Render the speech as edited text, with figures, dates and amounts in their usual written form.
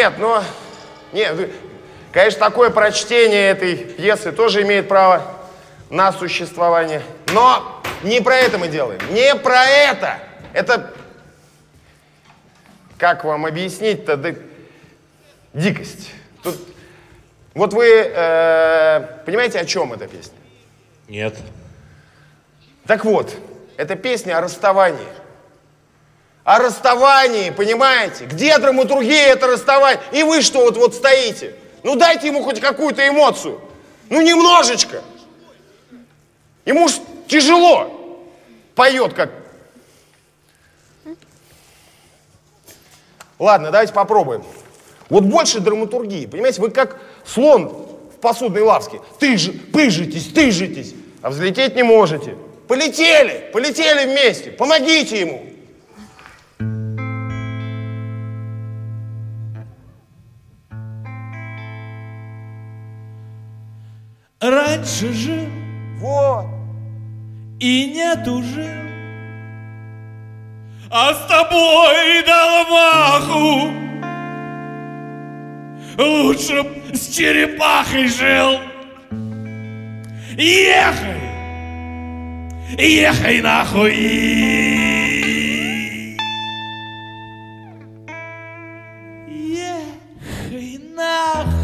Нет, но... Нет, конечно, такое прочтение этой пьесы тоже имеет право на существование. Но не про это мы делаем. Не про это! Это... Как вам объяснить-то? Да... Дикость. Тут... Вот вы понимаете, о чем эта песня? Нет. Так вот, это песня о расставании. О расставании, понимаете? Где драматургия, это расставание? И вы что вот стоите? Ну дайте ему хоть какую-то эмоцию. Ну немножечко. Ему ж тяжело. Поет как... Ладно, давайте попробуем. Вот больше драматургии, понимаете? Вы как слон в посудной лавке. Пыжитесь, а взлететь не можете. Полетели вместе, помогите ему. Раньше жил, Вот. и нет уже, а с тобой дал маху. Лучше б с черепахой жил. Ехай нахуй. Ехай нахуй.